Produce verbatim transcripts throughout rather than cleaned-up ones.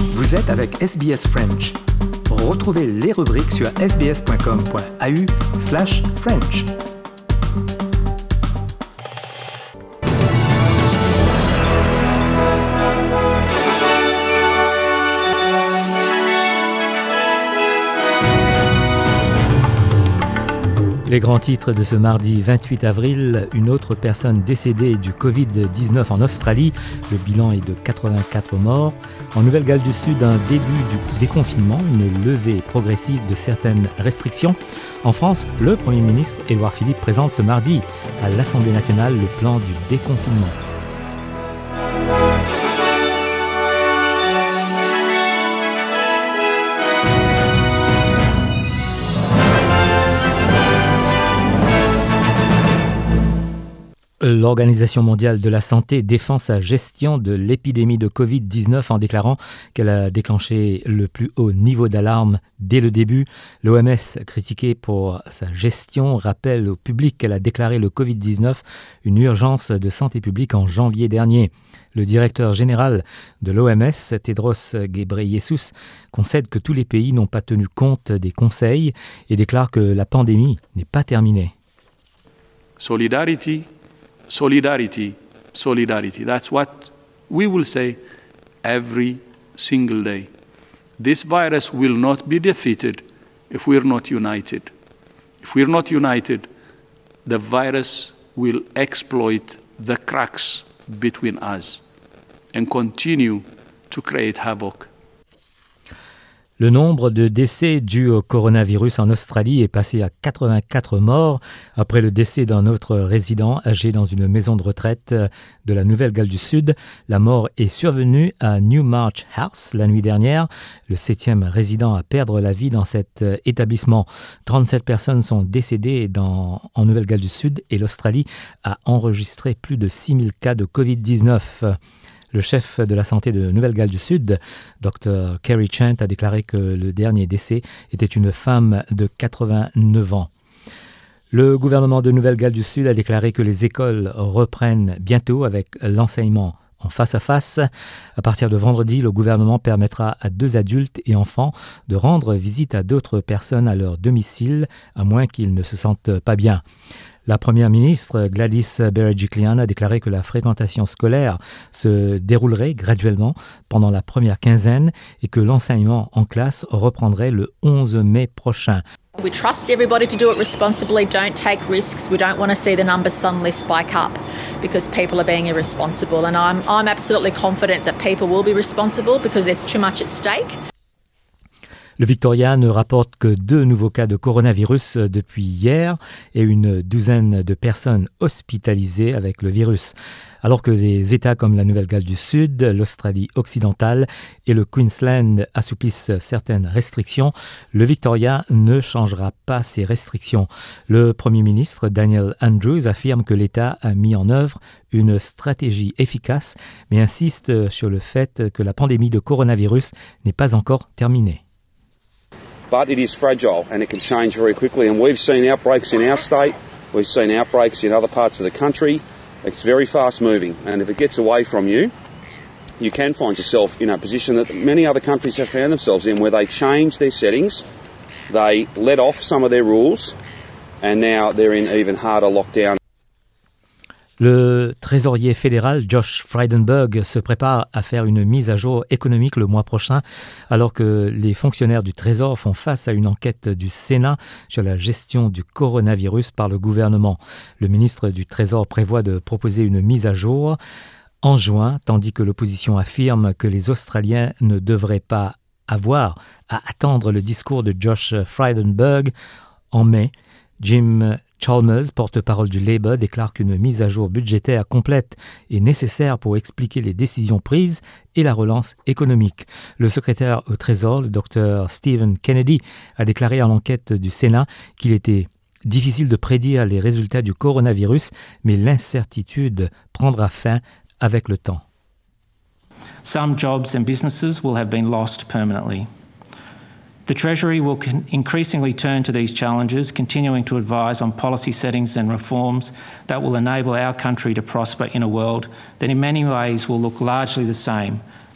Vous êtes avec S B S French. Retrouvez les rubriques sur sbs.com.au slash French. Les grands titres de ce mardi vingt-huit avril, une autre personne décédée du covid dix-neuf en Australie. Le bilan est de quatre-vingt-quatre morts. En Nouvelle-Galles du Sud, un début du déconfinement, une levée progressive de certaines restrictions. En France, le Premier ministre Édouard Philippe présente ce mardi à l'Assemblée nationale le plan du déconfinement. L'Organisation mondiale de la santé défend sa gestion de l'épidémie de covid dix-neuf en déclarant qu'elle a déclenché le plus haut niveau d'alarme dès le début. L'O M S, critiquée pour sa gestion, rappelle au public qu'elle a déclaré le covid dix-neuf une urgence de santé publique en janvier dernier. Le directeur général de l'O M S, Tedros Ghebreyesus, concède que tous les pays n'ont pas tenu compte des conseils et déclare que la pandémie n'est pas terminée. Solidarity. Solidarity, solidarity. That's what we will say every single day. This virus will not be defeated if we're not united. If we're not united, the virus will exploit the cracks between us and continue to create havoc. Le nombre de décès dus au coronavirus en Australie est passé à quatre-vingt-quatre morts après le décès d'un autre résident âgé dans une maison de retraite de la Nouvelle-Galles du Sud. La mort est survenue à Newmarch House la nuit dernière, le septième résident à perdre la vie dans cet établissement. trente-sept personnes sont décédées dans, en Nouvelle-Galles du Sud et l'Australie a enregistré plus de six mille cas de covid dix-neuf. Le chef de la santé de Nouvelle-Galles du Sud, docteur Kerry Chant, a déclaré que le dernier décès était une femme de quatre-vingt-neuf ans. Le gouvernement de Nouvelle-Galles du Sud a déclaré que les écoles reprennent bientôt avec l'enseignement en face à face. À partir de vendredi, le gouvernement permettra à deux adultes et enfants de rendre visite à d'autres personnes à leur domicile, à moins qu'ils ne se sentent pas bien. La première ministre, Gladys Berejiklian, a déclaré que la fréquentation scolaire se déroulerait graduellement pendant la première quinzaine et que l'enseignement en classe reprendrait le onze mai prochain. We trust everybody to do it responsibly, don't take risks. We don't want to see the numbers suddenly spike up because people are being irresponsible. And I'm, I'm absolutely confident that people will be responsible because there's too much at stake. Le Victoria ne rapporte que deux nouveaux cas de coronavirus depuis hier et une douzaine de personnes hospitalisées avec le virus. Alors que les États comme la Nouvelle-Galles du Sud, l'Australie occidentale et le Queensland assouplissent certaines restrictions, le Victoria ne changera pas ses restrictions. Le Premier ministre Daniel Andrews affirme que l'État a mis en œuvre une stratégie efficace, mais insiste sur le fait que la pandémie de coronavirus n'est pas encore terminée. But it is fragile and it can change very quickly. And we've seen outbreaks in our state, we've seen outbreaks in other parts of the country. It's very fast moving, and if it gets away from you, you can find yourself in a position that many other countries have found themselves in, where they change their settings, they let off some of their rules, and now they're in even harder lockdown. Le trésorier fédéral Josh Frydenberg se prépare à faire une mise à jour économique le mois prochain, alors que les fonctionnaires du Trésor font face à une enquête du Sénat sur la gestion du coronavirus par le gouvernement. Le ministre du Trésor prévoit de proposer une mise à jour en juin, tandis que l'opposition affirme que les Australiens ne devraient pas avoir à attendre le discours de Josh Frydenberg en mai. Jim Chalmers, porte-parole du Labour, déclare qu'une mise à jour budgétaire complète est nécessaire pour expliquer les décisions prises et la relance économique. Le secrétaire au Trésor, le docteur Stephen Kennedy, a déclaré à l'enquête du Sénat qu'il était difficile de prédire les résultats du coronavirus, mais l'incertitude prendra fin avec le temps. Some jobs and businesses will have been lost permanently. The Treasury will con- increasingly turn to these challenges, continuing to advise on policy settings and reforms that will enable our country to prosper in a world that in many ways will look largely the same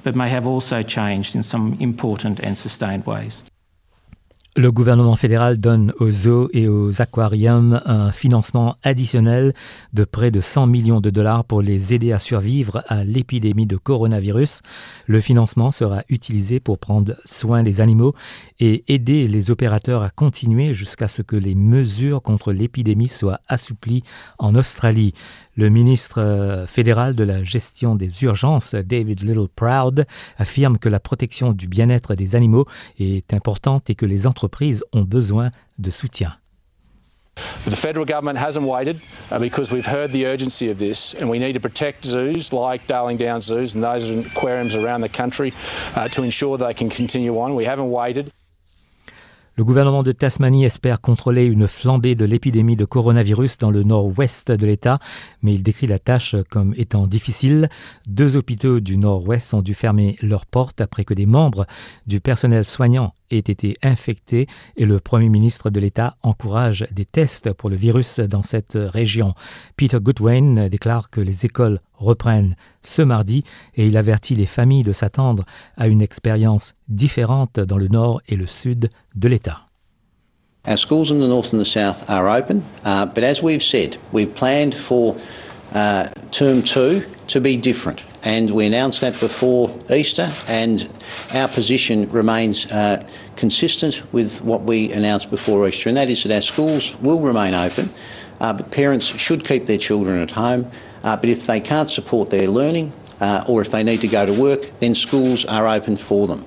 but may have also changed in some important and sustained ways. Le gouvernement fédéral donne aux zoos et aux aquariums un financement additionnel de près de cent millions de dollars pour les aider à survivre à l'épidémie de coronavirus. Le financement sera utilisé pour prendre soin des animaux et aider les opérateurs à continuer jusqu'à ce que les mesures contre l'épidémie soient assouplies en Australie. Le ministre fédéral de la gestion des urgences, David Littleproud, affirme que la protection du bien-être des animaux est importante et que les entreprises ont besoin de soutien. The federal government hasn't waited uh, because we've heard the urgency of this, and we need to protect zoos like Darling Downs Zoos and those aquariums around the country uh, to ensure they can continue on. We haven't waited. Le gouvernement de Tasmanie espère contrôler une flambée de l'épidémie de coronavirus dans le nord-ouest de l'État, mais il décrit la tâche comme étant difficile. Deux hôpitaux du nord-ouest ont dû fermer leurs portes après que des membres du personnel soignant aient été infectés et le premier ministre de l'État encourage des tests pour le virus dans cette région. Peter Goodwin déclare que les écoles reprennent ce mardi et il avertit les familles de s'attendre à une expérience différente dans le nord et le sud de l'État. Our schools in the north and the south are open, uh, but as we've said, we've planned for uh, term two to be different. And we announced that before Easter, and our position remains uh, consistent with what we announced before Easter, and that is that our schools will remain open, uh, but parents should keep their children at home. Uh, but if they can't support their learning, uh, or if they need to go to work, then schools are open for them.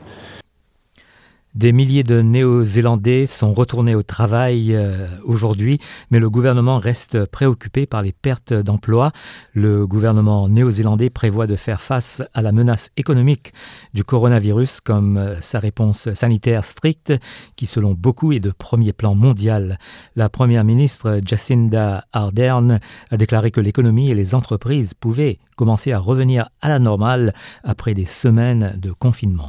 Des milliers de Néo-Zélandais sont retournés au travail euh, aujourd'hui, mais le gouvernement reste préoccupé par les pertes d'emplois. Le gouvernement néo-zélandais prévoit de faire face à la menace économique du coronavirus comme euh, sa réponse sanitaire stricte, qui selon beaucoup est de premier plan mondial. La première ministre Jacinda Ardern a déclaré que l'économie et les entreprises pouvaient commencer à revenir à la normale après des semaines de confinement.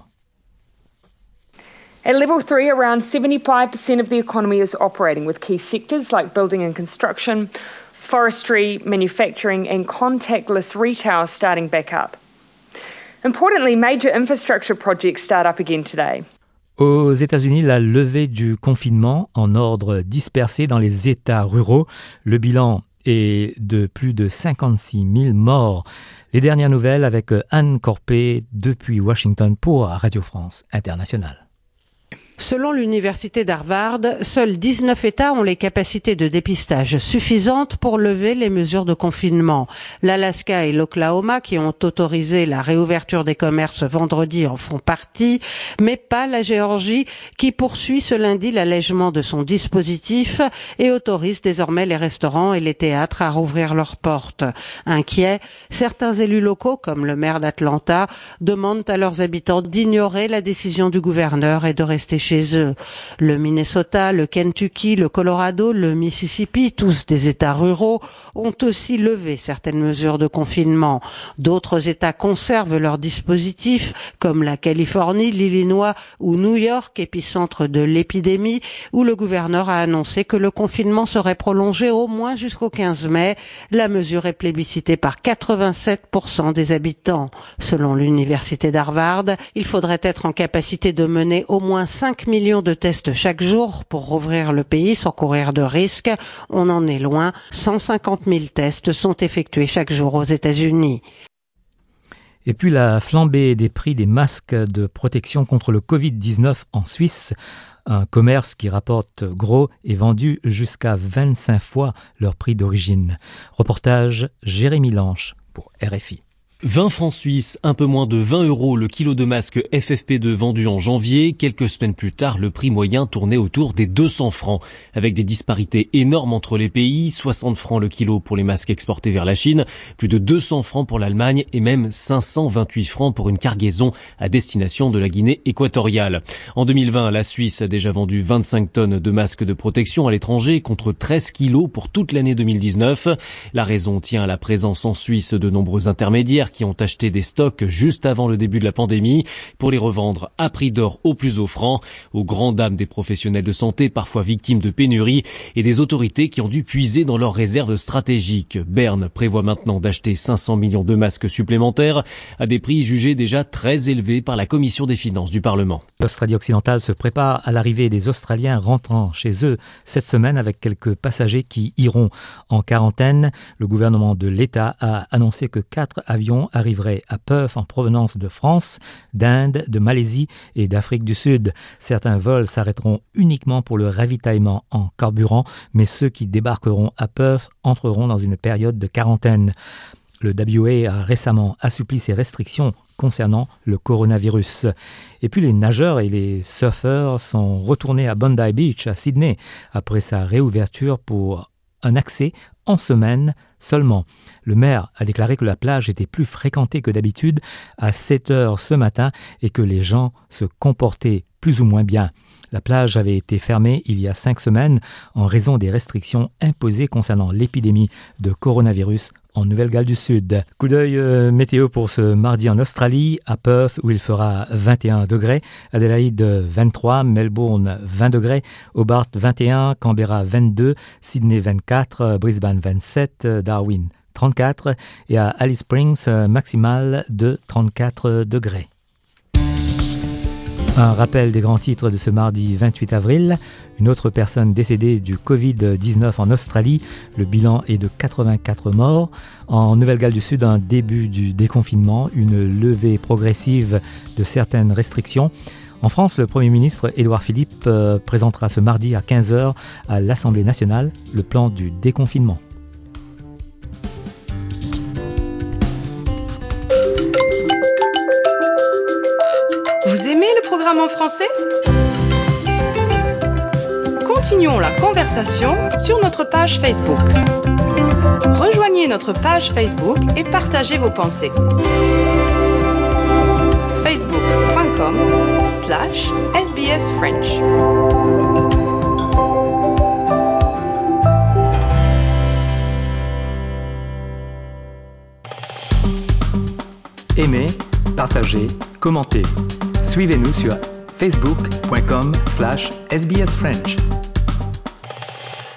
At level three, around seventy-five percent of the economy is operating, with key sectors like building and construction, forestry, manufacturing and contactless retail starting back up. Importantly, major infrastructure projects start up again today. Aux États-Unis, la levée du confinement en ordre dispersé dans les États ruraux. Le bilan est de plus de cinquante-six mille morts. Les dernières nouvelles avec Anne Corpé depuis Washington pour Radio France Internationale. Selon l'université d'Harvard, seuls dix-neuf États ont les capacités de dépistage suffisantes pour lever les mesures de confinement. L'Alaska et l'Oklahoma, qui ont autorisé la réouverture des commerces vendredi, en font partie, mais pas la Géorgie, qui poursuit ce lundi l'allègement de son dispositif et autorise désormais les restaurants et les théâtres à rouvrir leurs portes. Inquiets, certains élus locaux, comme le maire d'Atlanta, demandent à leurs habitants d'ignorer la décision du gouverneur et de rester chez eux. Le Minnesota, le Kentucky, le Colorado, le Mississippi, tous des États ruraux, ont aussi levé certaines mesures de confinement. D'autres États conservent leurs dispositifs, comme la Californie, l'Illinois ou New York, épicentre de l'épidémie, où le gouverneur a annoncé que le confinement serait prolongé au moins jusqu'au quinze mai. La mesure est plébiscitée par quatre-vingt-sept pour cent des habitants. Selon l'université d'Harvard, il faudrait être en capacité de mener au moins cinq millions de tests chaque jour pour rouvrir le pays sans courir de risques. On en est loin. cent cinquante mille tests sont effectués chaque jour aux États-Unis. Et puis la flambée des prix des masques de protection contre le covid dix-neuf en Suisse. Un commerce qui rapporte gros est vendu jusqu'à vingt-cinq fois leur prix d'origine. Reportage Jérémy Lanche pour R F I. vingt francs suisses, un peu moins de vingt euros le kilo de masque F F P deux vendu en janvier. Quelques semaines plus tard, le prix moyen tournait autour des deux cents francs. Avec des disparités énormes entre les pays, soixante francs le kilo pour les masques exportés vers la Chine, plus de deux cents francs pour l'Allemagne et même cinq cent vingt-huit francs pour une cargaison à destination de la Guinée équatoriale. En deux mille vingt, la Suisse a déjà vendu vingt-cinq tonnes de masques de protection à l'étranger contre treize kilos pour toute l'année deux mille dix-neuf. La raison tient à la présence en Suisse de nombreux intermédiaires qui ont acheté des stocks juste avant le début de la pandémie pour les revendre à prix d'or au plus offrant, aux grandes dames des professionnels de santé parfois victimes de pénuries et des autorités qui ont dû puiser dans leurs réserves stratégiques. Berne prévoit maintenant d'acheter cinq cents millions de masques supplémentaires à des prix jugés déjà très élevés par la Commission des finances du Parlement. L'Australie occidentale se prépare à l'arrivée des Australiens rentrant chez eux cette semaine avec quelques passagers qui iront en quarantaine. Le gouvernement de l'État a annoncé que quatre avions arriveraient à Perth en provenance de France, d'Inde, de Malaisie et d'Afrique du Sud. Certains vols s'arrêteront uniquement pour le ravitaillement en carburant, mais ceux qui débarqueront à Perth entreront dans une période de quarantaine. Le W A a récemment assoupli ses restrictions concernant le coronavirus. Et puis les nageurs et les surfeurs sont retournés à Bondi Beach, à Sydney, après sa réouverture pour un accès en semaine seulement. Le maire a déclaré que la plage était plus fréquentée que d'habitude à sept heures ce matin et que les gens se comportaient plus ou moins bien. La plage avait été fermée il y a cinq semaines en raison des restrictions imposées concernant l'épidémie de coronavirus en Nouvelle-Galles du Sud. Coup d'œil euh, météo pour ce mardi en Australie, à Perth où il fera vingt et un degrés, Adélaïde vingt-trois, Melbourne vingt degrés, Hobart vingt et un, Canberra vingt-deux, Sydney vingt-quatre, Brisbane vingt-sept, Darwin trente-quatre et à Alice Springs maximale de trente-quatre degrés. Un rappel des grands titres de ce mardi vingt-huit avril. Une autre personne décédée du covid dix-neuf en Australie. Le bilan est de quatre-vingt-quatre morts. En Nouvelle-Galles du Sud, un début du déconfinement, une levée progressive de certaines restrictions. En France, le Premier ministre Édouard Philippe euh, présentera ce mardi à quinze heures à l'Assemblée nationale le plan du déconfinement. Vous aimez le programme en français ? Continuons la conversation sur notre page Facebook. Rejoignez notre page Facebook et partagez vos pensées. facebook.com slash sbsfrench. Aimez, partagez, commentez. Suivez-nous sur facebook.com slash sbsfrench.